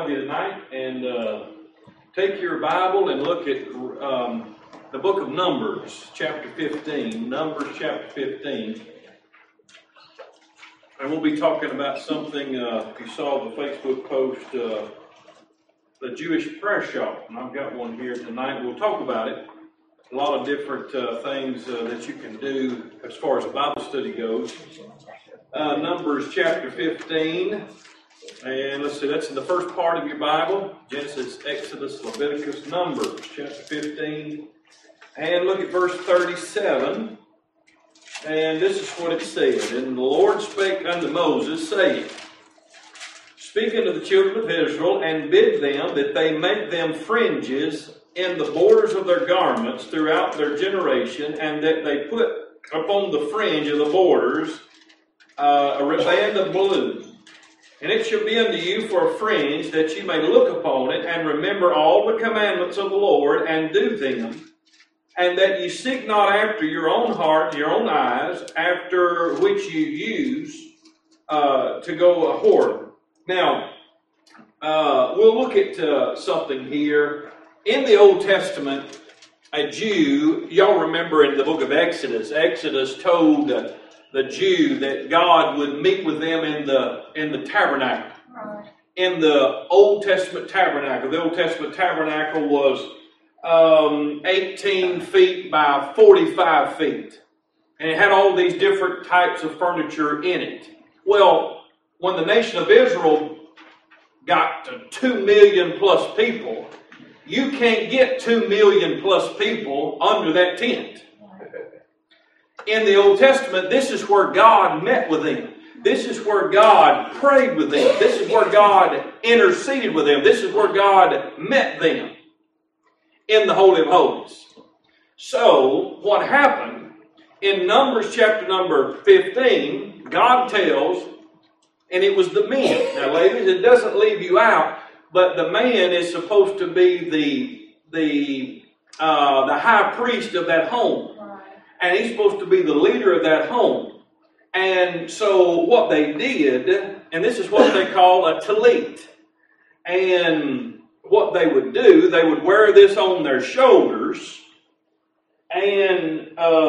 of you tonight and take your Bible and look at the book of Numbers, chapter 15. Numbers, chapter 15. And we'll be talking about something, if you saw the Facebook post, the Jewish prayer shawl. And I've got one here tonight. We'll talk about it. A lot of different things that you can do as far as Bible study goes. Numbers chapter 15. And let's see, that's in the first part of your Bible. Genesis, Exodus, Leviticus, Numbers chapter 15. And look at verse 37. And this is what it said. And the Lord spake unto Moses, saying, Speak unto the children of Israel, and bid them that they make them fringes in the borders of their garments throughout their generation, and that they put upon the fringe of the borders a band of blue. And it shall be unto you for a fringe, that ye may look upon it, and remember all the commandments of the Lord, and do them, and that ye seek not after your own heart and your own eyes, after which you use to go a whoring. Now, we'll look at something here. In the Old Testament, a Jew, y'all remember in the book of Exodus, Exodus told the Jew that God would meet with them in the tabernacle. Right. In the Old Testament tabernacle. The Old Testament tabernacle was 18 feet by 45 feet. And it had all these different types of furniture in it. Well, when the nation of Israel got to 2 million plus people, you can't get 2 million plus people under that tent. In the Old Testament, this is where God met with them. This is where God prayed with them. This is where God interceded with them. This is where God met them in the Holy of Holies. So, what happened in Numbers chapter number 15, God tells, and it was the men. Now, ladies, it doesn't leave you out, but the man is supposed to be the high priest of that home. And he's supposed to be the leader of that home. And so what they did, and this is what they call a talit. And what they would do, they would wear this on their shoulders. And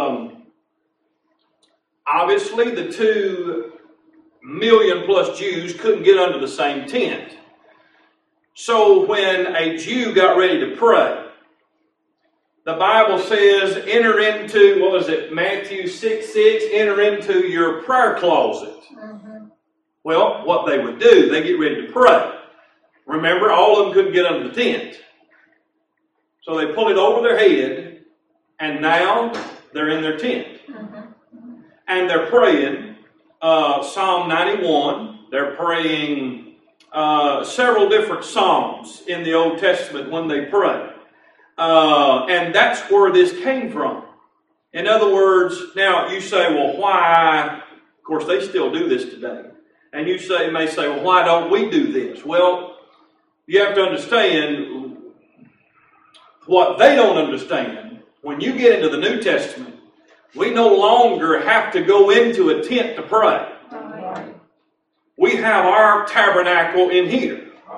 obviously the 2 million plus Jews couldn't get under the same tent. So when a Jew got ready to pray, the Bible says, enter into, what was it, Matthew 6:6, enter into your prayer closet. Mm-hmm. Well, what they would do, they get ready to pray. Remember, all of them couldn't get under the tent. So they pull it over their head, and now they're in their tent. Mm-hmm. And they're praying Psalm 91. They're praying several different psalms in the Old Testament when they pray. And that's where this came from. In other words, now you say, well, why? Of course, they still do this today. And you may say, well, why don't we do this? Well, you have to understand what they don't understand. When you get into the New Testament, we no longer have to go into a tent to pray. We have our tabernacle in here.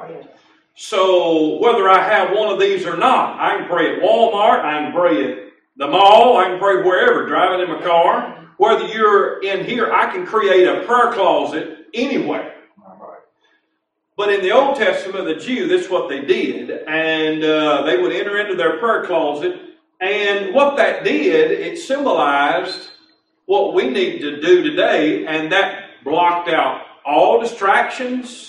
So whether I have one of these or not, I can pray at Walmart, I can pray at the mall, I can pray wherever, driving in my car. Whether you're in here, I can create a prayer closet anywhere. But in the Old Testament, the Jew, that's what they did. And they would enter into their prayer closet. And what that did, it symbolized what we need to do today. And that blocked out all distractions.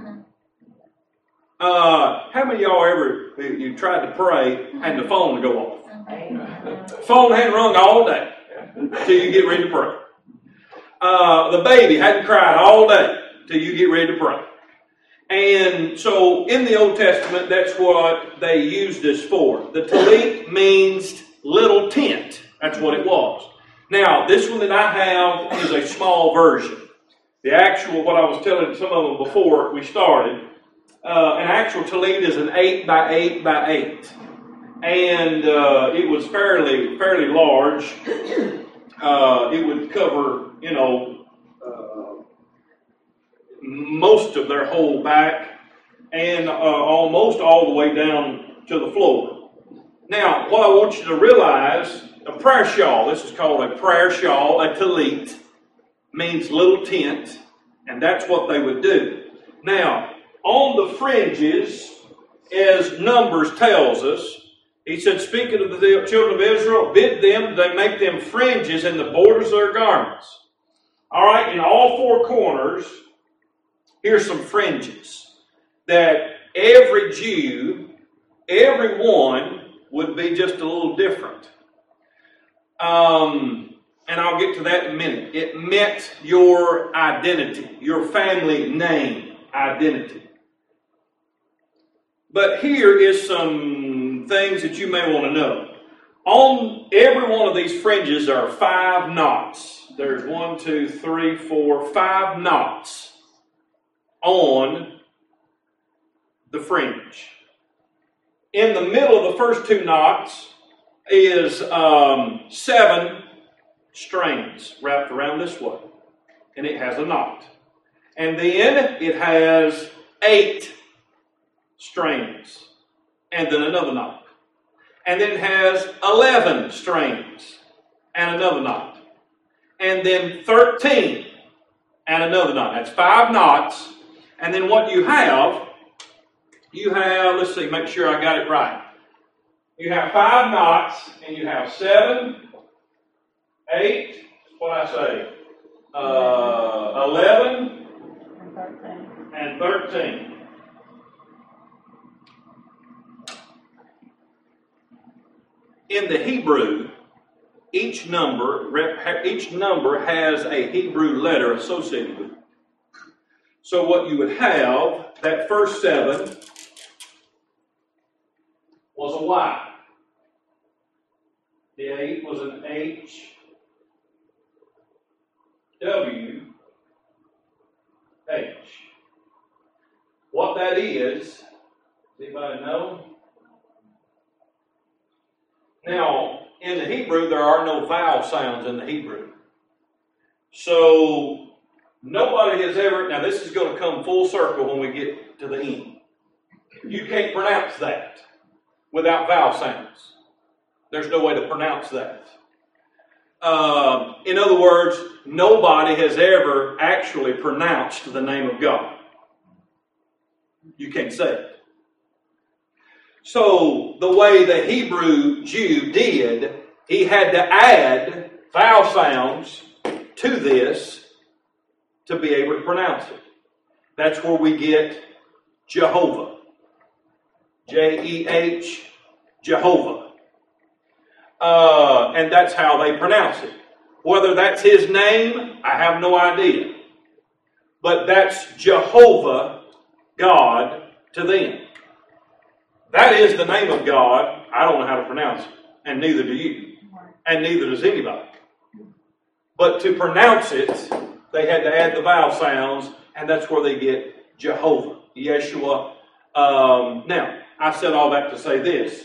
How many of y'all ever, you tried to pray and the phone would go off? The phone hadn't rung all day till you get ready to pray. The baby hadn't cried all day till you get ready to pray. And so in the Old Testament, that's what they used this for. The talit means little tent. That's what it was. Now, this one that I have is a small version. The actual, what I was telling some of them before we started, an actual talit is an 8 by 8 by 8. And it was fairly large. It would cover, most of their whole back. and almost all the way down to the floor. Now, what I want you to realize, a prayer shawl, this is called a prayer shawl, a tallit, means little tent, and that's what they would do. Now, on the fringes, as Numbers tells us, he said, speaking to the children of Israel, bid them, they make them fringes in the borders of their garments. All right, in all four corners, here's some fringes that every Jew, every one, would be just a little different. And I'll get to that in a minute. It meant your identity, your family name identity. But here is some things that you may want to know. On every one of these fringes are 5 knots. There's 1, 2, 3, 4, 5 knots on the fringe. In the middle of the first 2 knots is 7 strands wrapped around this way. And it has a knot. And then it has 8 strands. And then another knot. And then it has 11 strands. And another knot. And then 13. And another knot. That's 5 knots. And then what you have, let's see, make sure I got it right. You have 5 knots, and you have 7, 8, what I say, 11, and 13. In the Hebrew, each number has a Hebrew letter associated with it. So what you would have, that first 7 was a Y. The 8 was an H, W, H. What that is, does anybody know? Now, in the Hebrew, there are no vowel sounds in the Hebrew. So, nobody has ever, now this is going to come full circle when we get to the end. You can't pronounce that without vowel sounds. There's no way to pronounce that. In other words, nobody has ever actually pronounced the name of God. You can't say it. So, the way the Hebrew Jew did, he had to add vowel sounds to this to be able to pronounce it. That's where we get Jehovah. J-E-H, Jehovah. And that's how they pronounce it. Whether that's his name, I have no idea. But that's Jehovah, God, to them. That is the name of God. I don't know how to pronounce it. And neither do you. And neither does anybody. But to pronounce it, they had to add the vowel sounds, and that's where they get Jehovah, Yeshua. Now, I said all that to say this.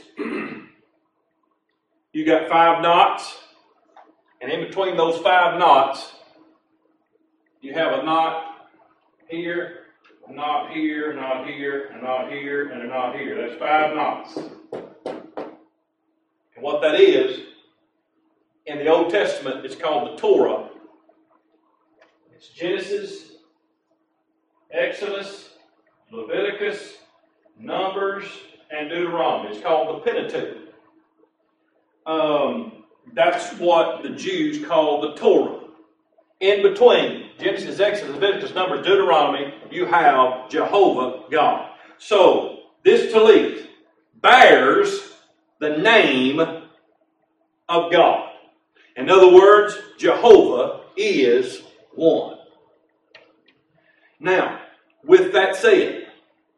You got 5 knots, and in between those 5 knots, you have a knot here, a knot here, a knot here, a knot here, and a knot here. That's 5 knots. And what that is, in the Old Testament, it's called the Torah. It's Genesis, Exodus, Leviticus, Numbers, and Deuteronomy. It's called the Pentateuch. That's what the Jews call the Torah. In between Genesis, Exodus, Leviticus, Numbers, Deuteronomy, you have Jehovah God. So, this tallit bears the name of God. In other words, Jehovah is one. Now, with that said,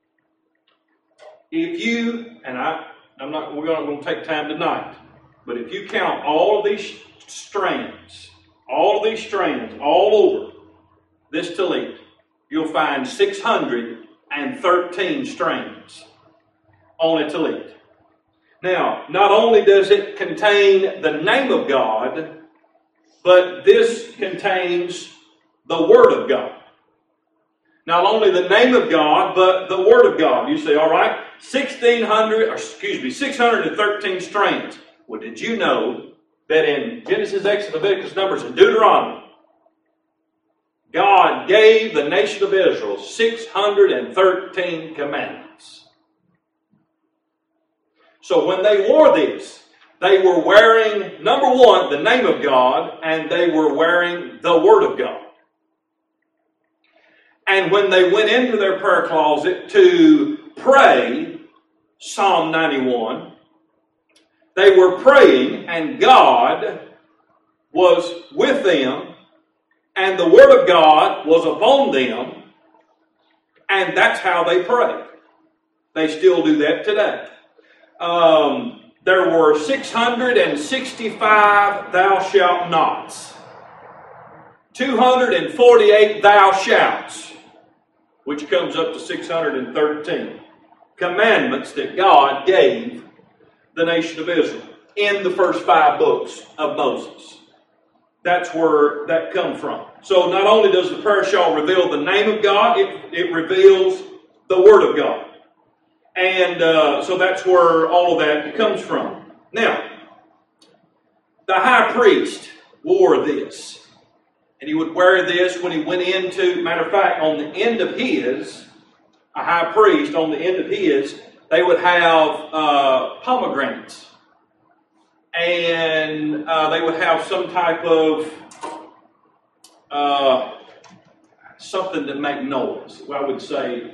if you, and we're going to take time tonight, but if you count all of these strands all over this tallit, you'll find 613 strands on a tallit. Now, not only does it contain the name of God, but this contains the Word of God. Not only the name of God, but the Word of God. You say, all right, 613 strands. Well, did you know that in Genesis, Exodus, Leviticus, Numbers, and Deuteronomy, God gave the nation of Israel 613 commandments? So when they wore this, they were wearing, number one, the name of God, and they were wearing the Word of God. And when they went into their prayer closet to pray, Psalm 91, they were praying and God was with them and the Word of God was upon them, and that's how they pray. They still do that today. There were 665 thou shalt nots, 248 thou shalts, which comes up to 613 commandments that God gave the nation of Israel in the first 5 books of Moses. That's where that comes from. So not only does the prayer shawl reveal the name of God, it reveals the Word of God. And so that's where all of that comes from. Now, the high priest wore this. And he would wear this when he went into, matter of fact, on the end of his, a high priest, on the end of his, they would have pomegranates. And they would have some type of something that make noise. I would say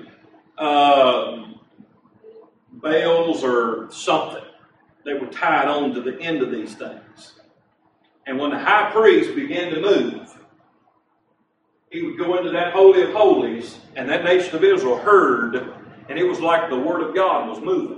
bells or something. They were tied on to the end of these things. And when the high priest began to move, he would go into that Holy of Holies, and that nation of Israel heard, and it was like the Word of God was moving.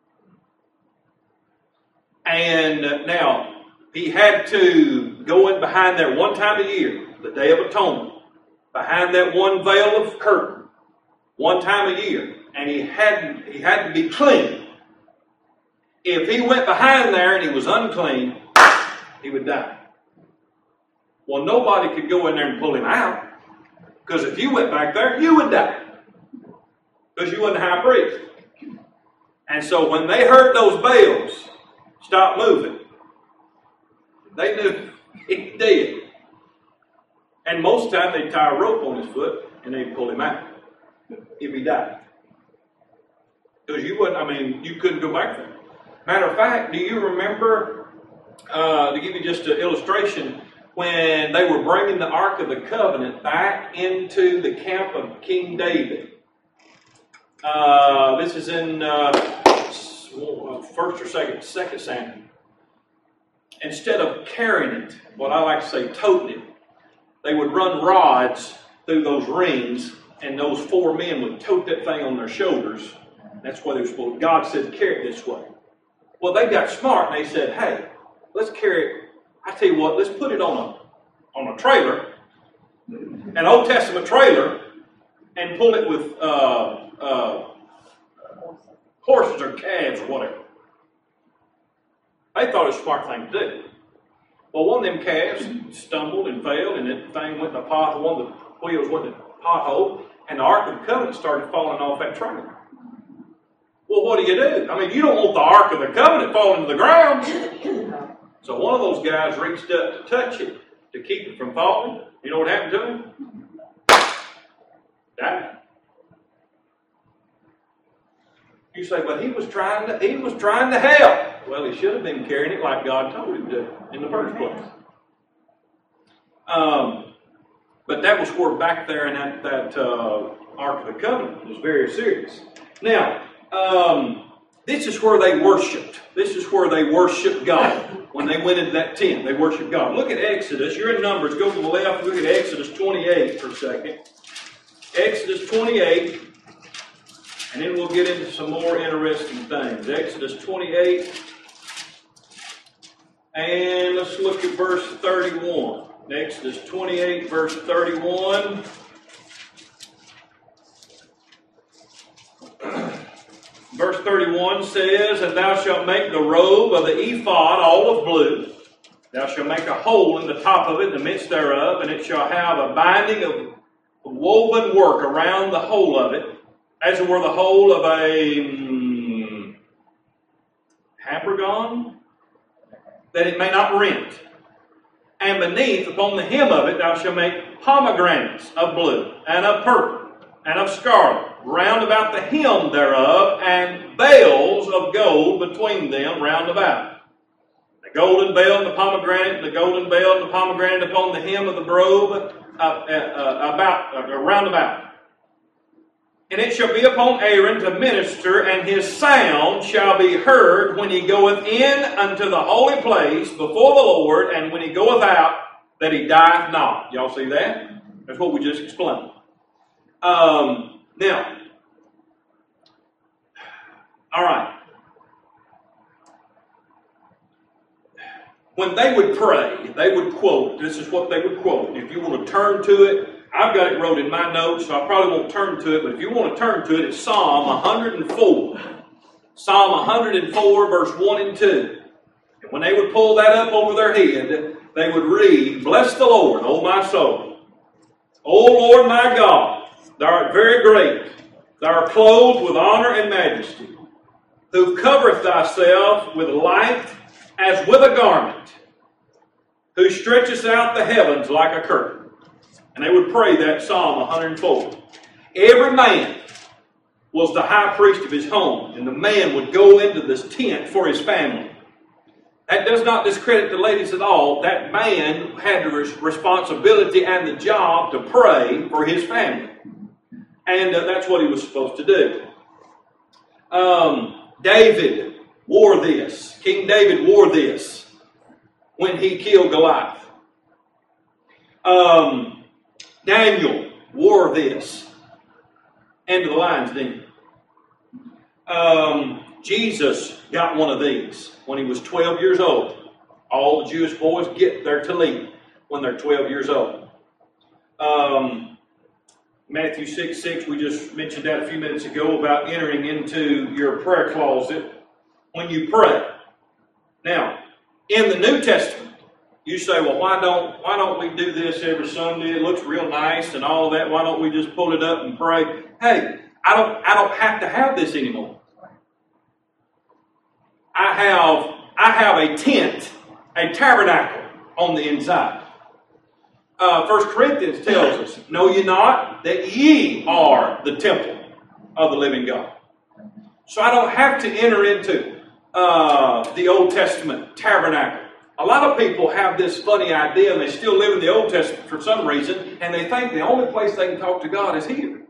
And now, he had to go in behind there one time a year, the Day of Atonement, behind that one veil of curtain, one time a year, and he had to be clean. If he went behind there and he was unclean, he would die. Well, nobody could go in there and pull him out, because if you went back there, you would die, because you wasn't the high priest. And so when they heard those bells stop moving, they knew he did. And most of the time they'd tie a rope on his foot and they'd pull him out if he died. Because you couldn't go back there. Matter of fact, do you remember, to give you just an illustration, when they were bringing the Ark of the Covenant back into the camp of King David? This is in first or second Samuel. Instead of carrying it, what I like to say, toting it, they would run rods through those rings, and those 4 men would tote that thing on their shoulders. That's why they were supposed. God said, carry it this way. Well, they got smart and they said, hey, let's carry it. I tell you what, let's put it on a trailer, an Old Testament trailer, and pull it with horses or calves or whatever. They thought it was a smart thing to do. Well, one of them calves stumbled and fell, and that thing went in the pothole. One of the wheels went in the pothole, and the Ark of the Covenant started falling off that trailer. Well, what do? You don't want the Ark of the Covenant falling to the ground. So one of those guys reached up to touch it to keep it from falling. You know what happened to him? Died. You say, but he was trying to help. Well, he should have been carrying it like God told him to in the first place. But that was where back there in that Ark of the Covenant was very serious. Now, this is where they worshipped. This is where they worshipped God. When they went into that tent, they worshipped God. Look at Exodus. You're in Numbers. Go to the left. Look at Exodus 28 for a second. Exodus 28. And then we'll get into some more interesting things. Exodus 28. And let's look at verse 31. Exodus 28, verse 31. Verse 31 says, and thou shalt make the robe of the ephod all of blue. Thou shalt make a hole in the top of it, in the midst thereof, and it shall have a binding of woven work around the whole of it, as it were the whole of a habergeon, that it may not rent. And beneath, upon the hem of it, thou shalt make pomegranates of blue, and of purple, and of scarlet, round about the hem thereof, and bells of gold between them round about. The golden bell and the pomegranate, the golden bell and the pomegranate upon the hem of the robe, round about. And it shall be upon Aaron to minister, and his sound shall be heard when he goeth in unto the holy place before the Lord, and when he goeth out, that he dieth not. Y'all see that? That's what we just explained. Now, all right. When they would pray, they would quote, this is what they would quote. If you want to turn to it, I've got it wrote in my notes, so I probably won't turn to it, but if you want to turn to it, it's Psalm 104. Psalm 104, verse 1 and 2. And when they would pull that up over their head, they would read, Bless the Lord, O my soul. O Lord my God, thou art very great. Thou art clothed with honor and majesty, who covereth thyself with light as with a garment, who stretchest out the heavens like a curtain. And they would pray that Psalm 104. Every man was the high priest of his home, and the man would go into this tent for his family. That does not discredit the ladies at all. That man had the responsibility and the job to pray for his family. And that's what he was supposed to do. David wore this. King David wore this when he killed Goliath. Daniel wore this into the lion's den. Jesus got one of these when he was 12 years old. All the Jewish boys get their tallit when they're 12 years old. Matthew 6:6, we just mentioned that a few minutes ago about entering into your prayer closet when you pray. Now, in the New Testament, you say, well, why don't we do this every Sunday? It looks real nice and all of that. Why don't we just pull it up and pray? Hey, I don't have to have this anymore. I have a tent, a tabernacle on the inside. 1 Corinthians tells us, know ye not that ye are the temple of the living God. So I don't have to enter into the Old Testament tabernacle. A lot of people have this funny idea, and they still live in the Old Testament for some reason, and they think the only place they can talk to God is here.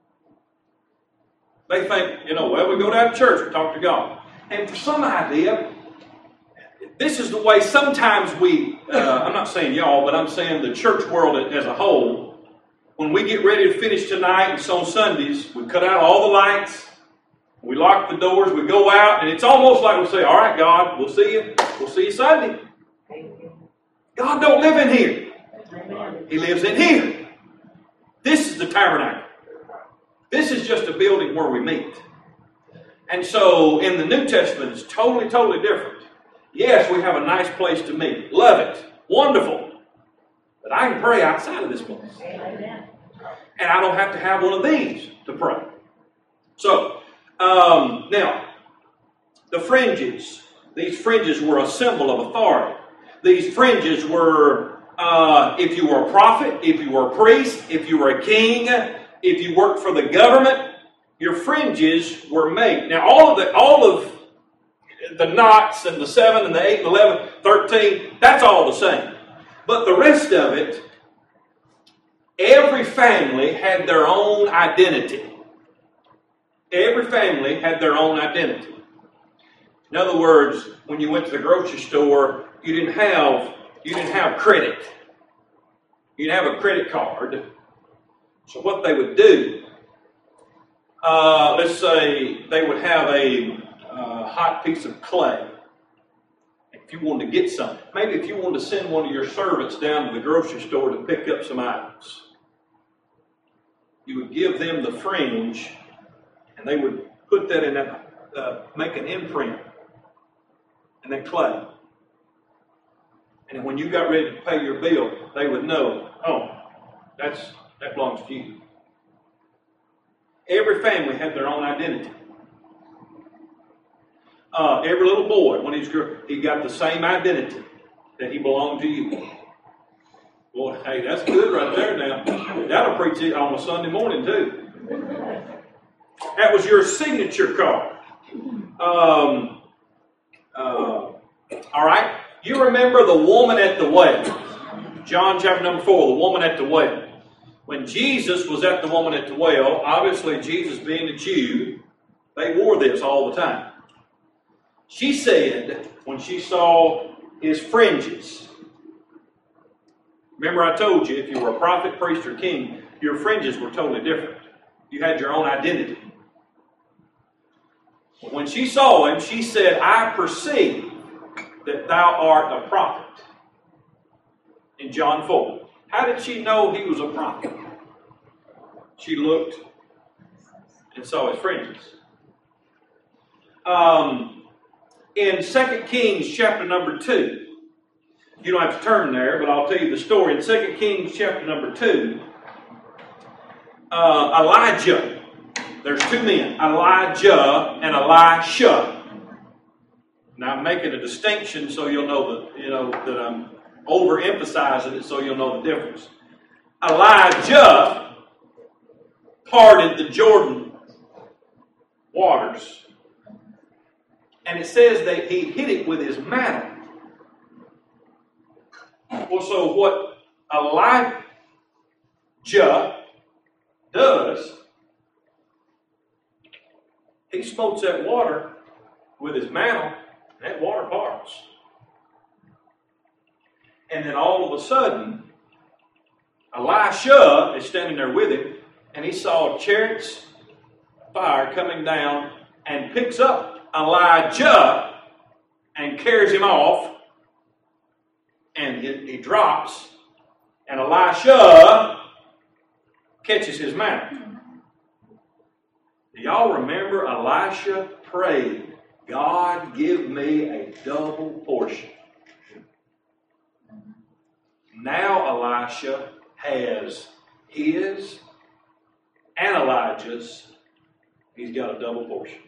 They think, well, we go down to church, we talk to God. And for some idea, this is the way sometimes we, I'm not saying y'all, but I'm saying the church world as a whole, when we get ready to finish tonight and so on Sundays, we cut out all the lights, we lock the doors, we go out, and it's almost like we say, all right, God, we'll see you Sunday. God don't live in here. He lives in here. This is the tabernacle. This is just a building where we meet. And so in the New Testament, it's totally, totally different. Yes, we have a nice place to meet. Love it. Wonderful. But I can pray outside of this place. And I don't have to have one of these to pray. So, now, the fringes. These fringes were a symbol of authority. These fringes were, if you were a prophet, if you were a priest, if you were a king, if you worked for the government, your fringes were made. Now, all of the knots and the 7 and the 8 and 11, 13, that's all the same. But the rest of it, every family had their own identity. Every family had their own identity. In other words, when you went to the grocery store, you didn't have credit. You didn't have a credit card. So what they would do, let's say they would have a hot piece of clay. If you wanted to get some, maybe if you wanted to send one of your servants down to the grocery store to pick up some items, you would give them the fringe, and they would put that in that, make an imprint in that clay. And when you got ready to pay your bill, they would know, oh, that's That belongs to you. Every family had their own identity. Every little boy, when he got the same identity, that he belonged to you. Boy, hey, that's good right there now. That'll preach it on a Sunday morning too. That was your signature card. All right. You remember the woman at the well. John chapter number 4, the woman at the well. When Jesus was at the woman at the well, obviously Jesus being a Jew, they wore this all the time. She said, when she saw his fringes, remember I told you, if you were a prophet, priest, or king, your fringes were totally different. You had your own identity. When she saw him, she said, I perceive that thou art a prophet. In John 4. How did she know he was a prophet? She looked and saw his fringes. In 2 Kings chapter number 2, you don't have to turn there, but I'll tell you the story. In 2 Kings chapter number 2, Elijah, there's two men, Elijah and Elisha. Now I'm making a distinction so you'll know that I'm overemphasizing it so you'll know the difference. Elijah parted the Jordan waters. And it says that he hit it with his mantle. Well, so what Elijah does, he smotes that water with his mantle, and that water parts. And then all of a sudden, Elisha is standing there with him, and he saw chariots of fire coming down and picks up Elijah and carries him off, and he drops, and Elisha catches his mantle. Do y'all remember Elisha prayed, God, give me a double portion? Now Elisha has his and Elijah's. He's got a double portion.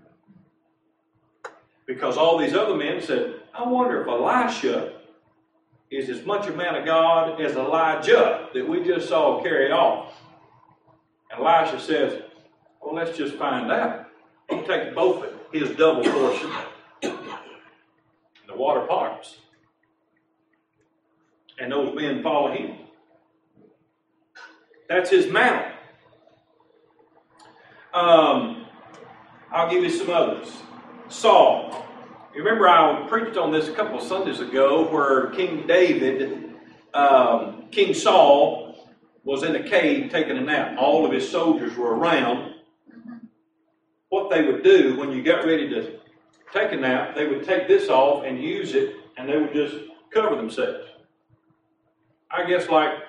Because all these other men said, I wonder if Elisha is as much a man of God as Elijah that we just saw carry off. And Elisha says, well, let's just find out. He takes both of his double portion, and the water parts. And those men follow him. That's his mantle. I'll give you some others. Saul. You remember I preached on this a couple of Sundays ago where King David, King Saul was in a cave taking a nap. All of his soldiers were around. What they would do when you got ready to take a nap, they would take this off and use it, and they would just cover themselves. I guess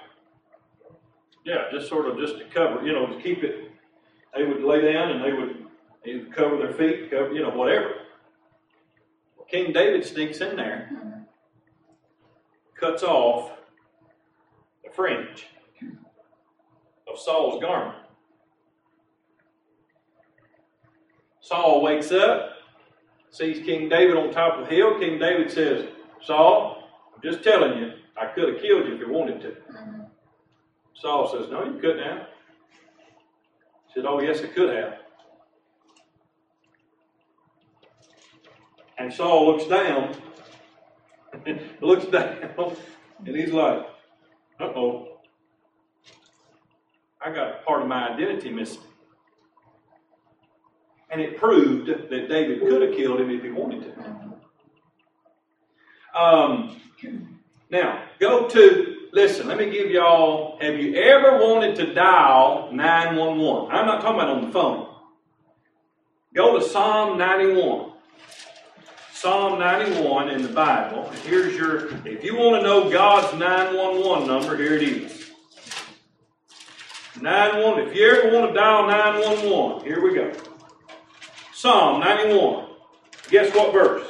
just sort of just to cover, to keep it. They would lay down and they would cover their feet, whatever. Well, King David sneaks in there, cuts off the fringe of Saul's garment. Saul wakes up, sees King David on top of the hill. King David says, Saul, I'm just telling you, I could have killed you if you wanted to. Saul says, no, you couldn't have. He said, oh, yes, I could have. And Saul looks down, and he's like, uh-oh, I got part of my identity missing. And it proved that David could have killed him if he wanted to. Now, listen, let me give y'all, have you ever wanted to dial 911? I'm not talking about on the phone. Go to Psalm 91. Psalm 91 in the Bible. If you want to know God's 911 number, here it is. 911. If you ever want to dial 911, here we go. Psalm 91. Guess what verse?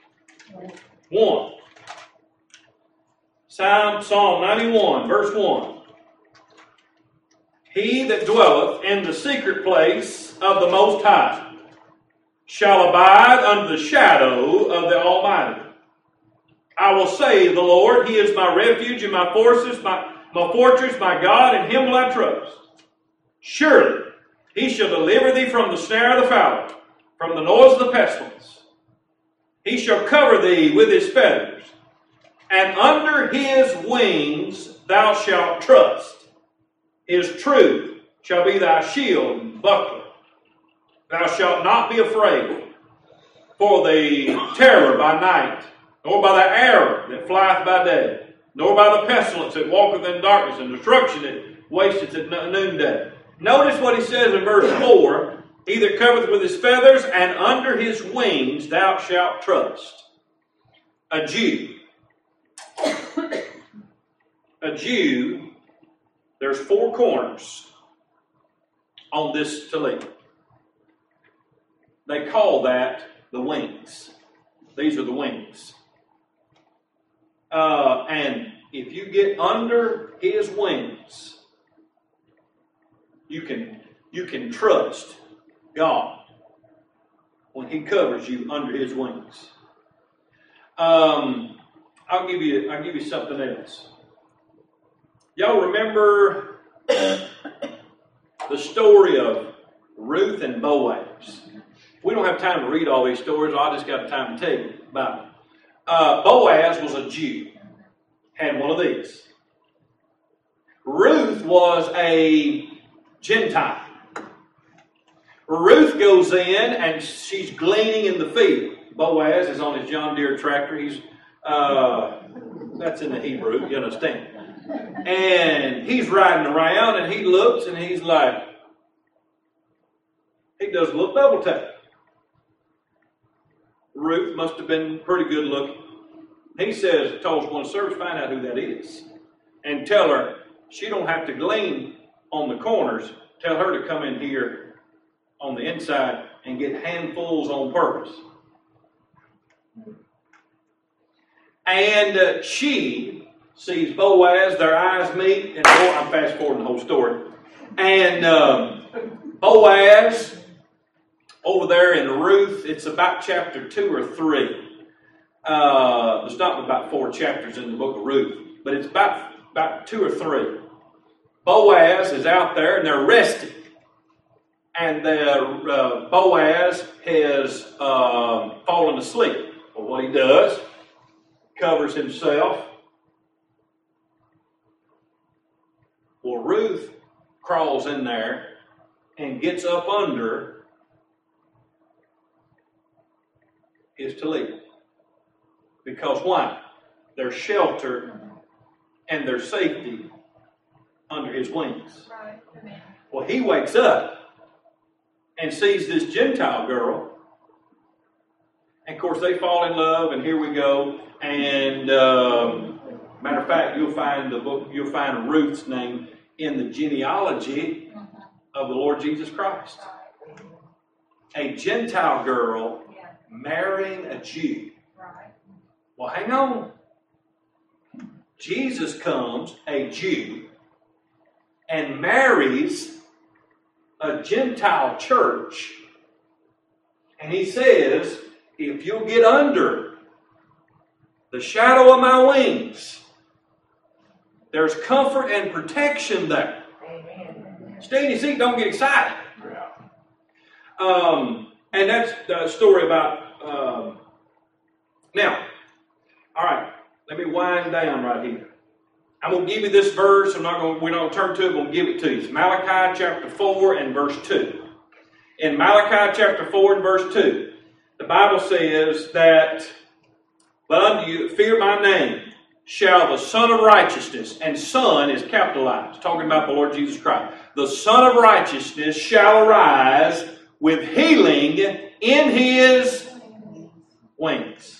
1. Psalm 91, verse 1. He that dwelleth in the secret place of the Most High shall abide under the shadow of the Almighty. I will say of the Lord, He is my refuge and my fortress, my God, in Him will I trust. Surely He shall deliver thee from the snare of the fowler, from the noise of the pestilence. He shall cover thee with His feathers, and under His wings thou shalt trust. His truth shall be thy shield and buckler. Thou shalt not be afraid for the terror by night, nor by the arrow that flieth by day, nor by the pestilence that walketh in darkness, and destruction that wasteth at noonday. Notice what he says in verse 4, He that covereth with his feathers, and under his wings thou shalt trust. A Jew. A Jew, there's 4 corners on this tallit. They call that the wings. These are the wings. And if you get under his wings, you can trust God when He covers you under His wings. I'll give you something else. Y'all remember the story of Ruth and Boaz? We don't have time to read all these stories. I just got time to tell you about it. Boaz was a Jew, had one of these. Ruth was a Gentile. Ruth goes in and she's gleaning in the field. Boaz is on his John Deere tractor. He's that's in the Hebrew, you understand. And he's riding around and he looks and he's like, he does a little double take. Ruth must have been pretty good looking. He says, tells one of the servants, find out who that is. And tell her she don't have to glean on the corners. Tell her to come in here on the inside and get handfuls on purpose. And she sees Boaz, their eyes meet, and I'm fast forwarding the whole story. And Boaz, over there in Ruth, it's about chapter 2 or 3. There's not about 4 chapters in the book of Ruth, but it's about 2 or 3. Boaz is out there and they're resting. And Boaz has fallen asleep. Well, what he does, covers himself. Well, Ruth crawls in there and gets up under his tallit. Because why? There's shelter and there's safety under his wings. Right. Well, he wakes up and sees this Gentile girl. And of course, they fall in love, and here we go. And matter of fact, you'll find Ruth's name in the genealogy of the Lord Jesus Christ. A Gentile girl marrying a Jew. Well, hang on. Jesus comes, a Jew, and marries a Gentile church. And he says, if you'll get under the shadow of my wings, there's comfort and protection there. Amen. Stay in your seat, don't get excited. And that's the story about... Now, all right, let me wind down right here. I'm going to give you this verse. We're not going to turn to it. I'm going to give it to you. It's Malachi chapter 4 and verse 2. In Malachi chapter 4 and verse 2, the Bible says that, but unto you that fear my name shall the Son of Righteousness, and Son is capitalized, talking about the Lord Jesus Christ. The Son of Righteousness shall arise with healing in His wings.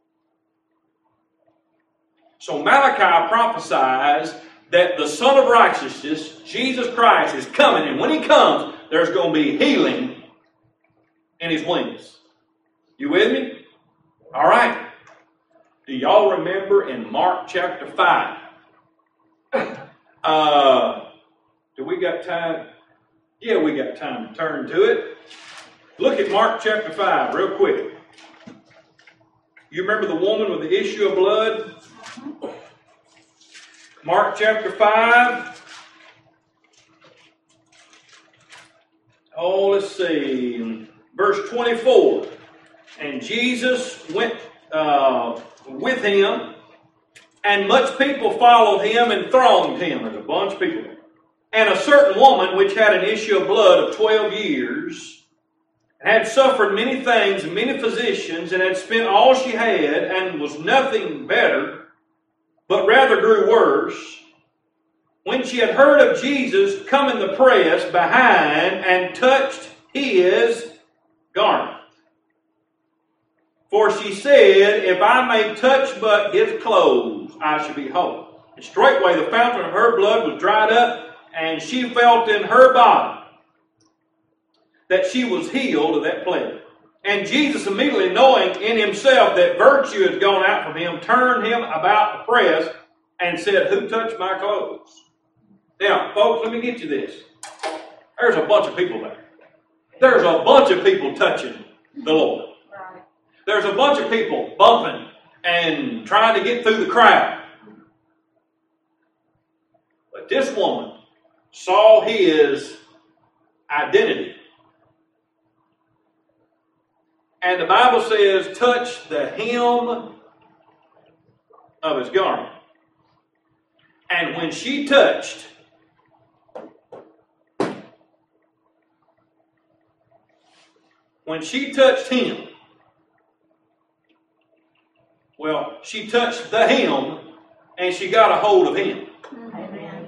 So Malachi prophesies that the Son of Righteousness, Jesus Christ, is coming. And when He comes, there's going to be healing in His wings. You with me? All right. Do y'all remember in Mark chapter 5? Do Do we got time? Yeah, we got time to turn to it. Look at Mark chapter 5 real quick. You remember the woman with the issue of blood? Mark chapter 5. Oh, let's see. Verse 24. And Jesus went with him, and much people followed him and thronged him. There's a bunch of people. And a certain woman which had an issue of blood of 12 years, had suffered many things and many physicians, and had spent all she had, and was nothing better, but rather grew worse. When she had heard of Jesus, come in the press behind, and touched his garment. For she said, if I may touch but his clothes, I shall be whole. And straightway the fountain of her blood was dried up, and she felt in her body that she was healed of that plague. And Jesus, immediately knowing in himself that virtue had gone out from him, turned him about the press and said, who touched my clothes? Now, folks, let me get you this. There's a bunch of people there. There's a bunch of people touching the Lord. There's a bunch of people bumping and trying to get through the crowd. But this woman saw his identity. And the Bible says, touch the hem of his garment. And when she touched, him, well, she touched the hem and she got a hold of him. Amen.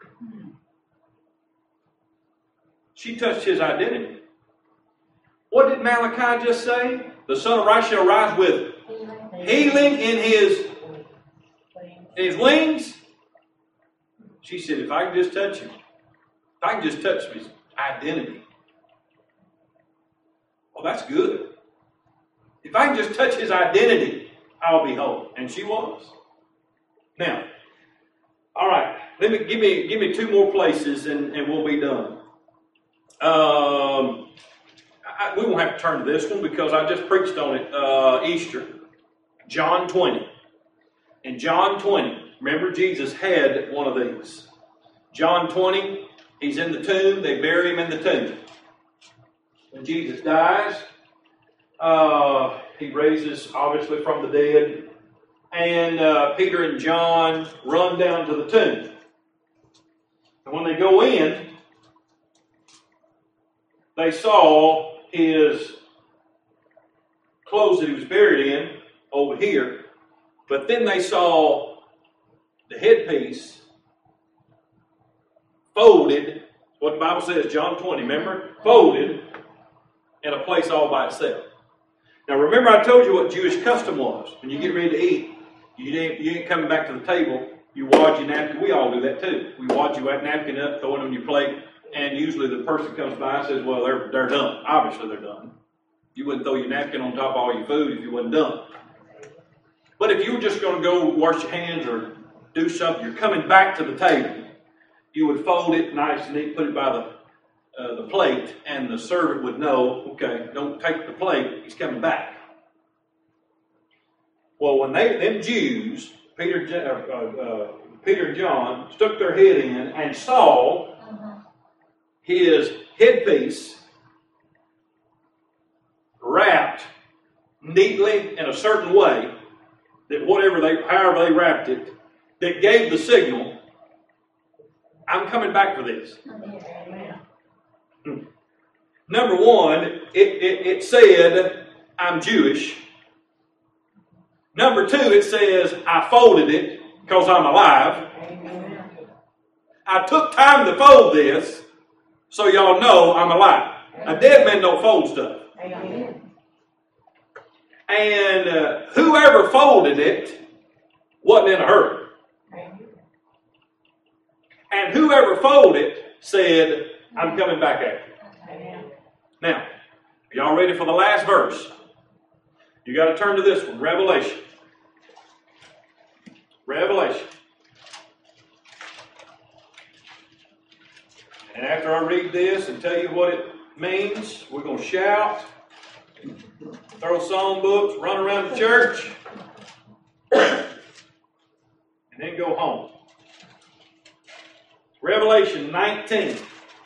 She touched his identity. What did Malachi just say? The Son of Righteousness shall rise with healing in his wings. She said, if I can just touch him, if I can just touch his identity. Well, that's good. If I can just touch his identity, I'll be whole. And she was. Now, all right, give me two more places and we'll be done. We won't have to turn to this one because I just preached on it Easter. John 20. In John 20, remember Jesus had one of these. John 20, he's in the tomb. They bury him in the tomb. When Jesus dies, he raises obviously from the dead. And Peter and John run down to the tomb. And when they go in, they saw his clothes that he was buried in over here. But then they saw the headpiece folded, what the Bible says, John 20, remember? Folded in a place all by itself. Now remember I told you what Jewish custom was. When you get ready to eat, you ain't coming back to the table. You wad your napkin. We all do that too. We wad your napkin up, throw it on your plate, and usually the person comes by and says, well, they're done. Obviously they're done. You wouldn't throw your napkin on top of all your food if you wasn't done. But if you were just going to go wash your hands or do something, you're coming back to the table, you would fold it nice and neat, put it by the plate, and the servant would know, okay, don't take the plate, he's coming back. Well, when them Jews, Peter and John, stuck their head in and saw his headpiece wrapped neatly in a certain way, that however they wrapped it, that gave the signal, I'm coming back for this. Number one, it said, I'm Jewish. Number two, it says, I folded it because I'm alive. I took time to fold this so y'all know I'm alive. A dead man don't fold stuff. And whoever folded it wasn't in a hurry. And whoever folded it said, I'm coming back at you. Now, are y'all ready for the last verse? You got to turn to this one, Revelation. Revelation. And after I read this and tell you what it means, we're going to shout, throw songbooks, run around the church, and then go home. Revelation 19.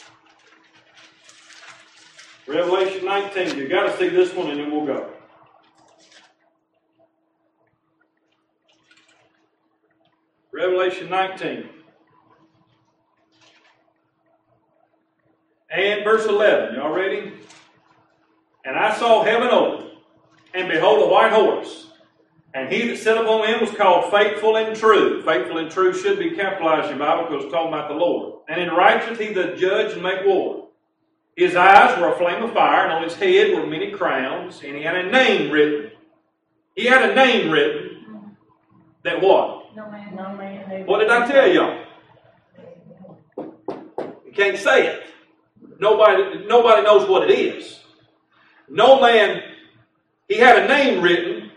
Revelation 19. You've got to see this one and then we'll go. Revelation 19. And verse 11. Y'all ready? And I saw heaven open, and behold a white horse. And he that sat upon him was called Faithful and True. Faithful and True should be capitalized in your Bible because it's talking about the Lord. And in righteousness he doth judge and make war. His eyes were a flame of fire, and on his head were many crowns, and he had a name written. He had a name written that what? No man. What did I tell y'all? You can't say it. Nobody knows what it is. No man, he had a name written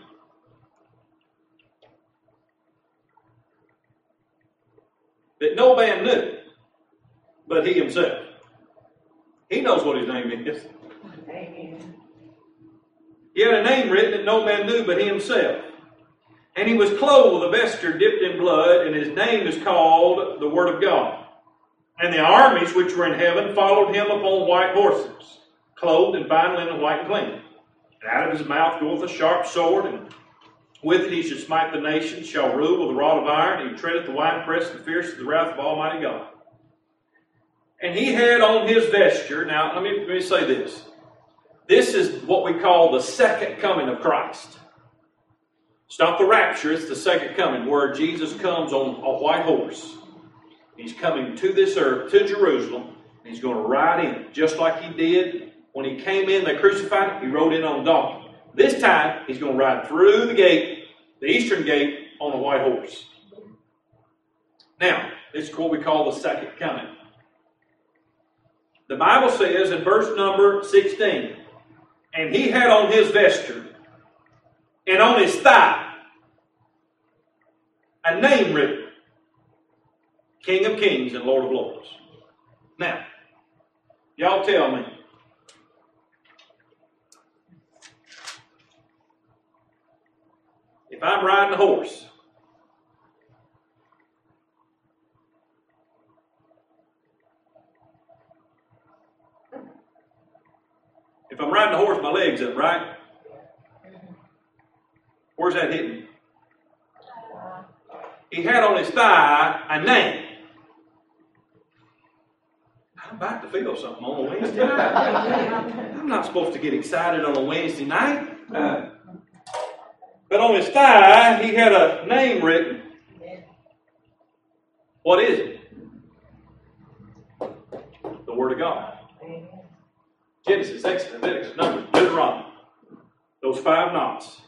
that no man knew but he himself. He knows what his name is. Amen. He had a name written that no man knew but he himself. And he was clothed with a vesture dipped in blood, and his name is called the Word of God. And the armies which were in heaven followed him upon white horses, clothed in fine linen, white and clean. And out of his mouth goeth a sharp sword, and with it he shall smite the nations, shall rule with a rod of iron, and he treadeth the winepress and the fierce of the wrath of Almighty God. And he had on his vesture, now let me say this. This is what we call the second coming of Christ. It's not the rapture, it's the second coming, where Jesus comes on a white horse. He's coming to this earth, to Jerusalem, and he's going to ride in, just like he did when he came in, they crucified him, he rode in on a donkey. This time, he's going to ride through the gate, the eastern gate, on a white horse. Now, this is what we call the second coming. The Bible says in verse number 16, and he had on his vesture, and on his thigh, a name written, King of Kings and Lord of Lords. Now, y'all tell me, if I'm riding a horse, my leg's up, right? Where's that hitting? He had on his thigh a name. I'm about to feel something on a Wednesday night. I'm not supposed to get excited on a Wednesday night. But on his thigh, he had a name written. What is it? The Word of God. Genesis, Exodus, Leviticus, Numbers, Deuteronomy. Those 5 knots.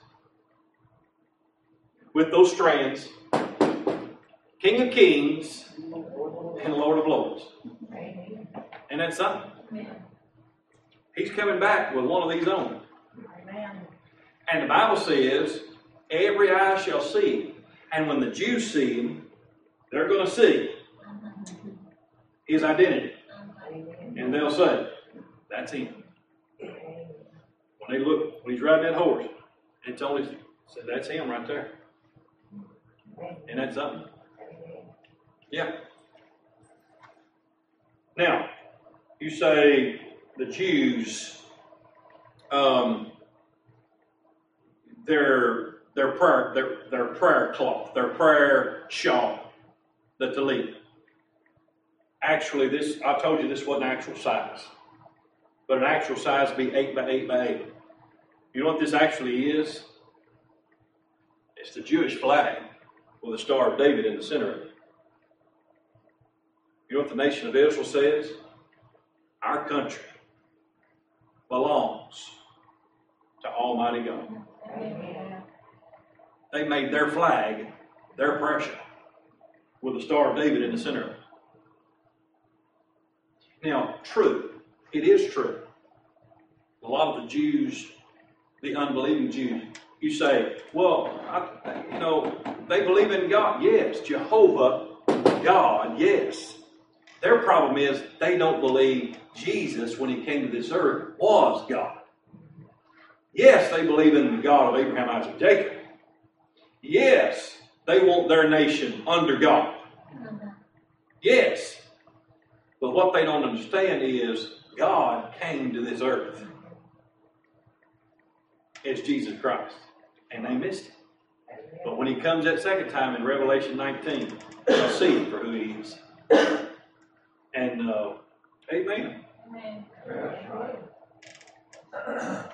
With those strands. King of Kings and Lord of Lords. And that's something. He's coming back with one of these on. And the Bible says, every eye shall see him. And when the Jews see him, they're going to see his identity. And they'll say, that's him. When they look, when he's riding that horse, it's only said, that's him right there. And that's something. Yeah. Now, you say the Jews, their prayer cloth, their prayer shawl, the tallit. Actually, this, I told you this wasn't actual size. But an actual size would be 8 by 8 by 8. You know what this actually is? It's the Jewish flag with the Star of David in the center of it. You know what the nation of Israel says? Our country belongs to Almighty God. Amen. They made their flag their prayer shawl with the Star of David in the center of it. Now, true. It is true. A lot of the Jews, the unbelieving Jews, you say, well, they believe in God. Yes. Jehovah, God, yes. Their problem is they don't believe Jesus, when he came to this earth, was God. Yes, they believe in the God of Abraham, Isaac, Jacob. Yes, they want their nation under God. Yes. But what they don't understand is God came to this earth. It's Jesus Christ. And they missed it. But when he comes that second time in Revelation 19, they'll see him for who he is. And, amen. Amen. That's right.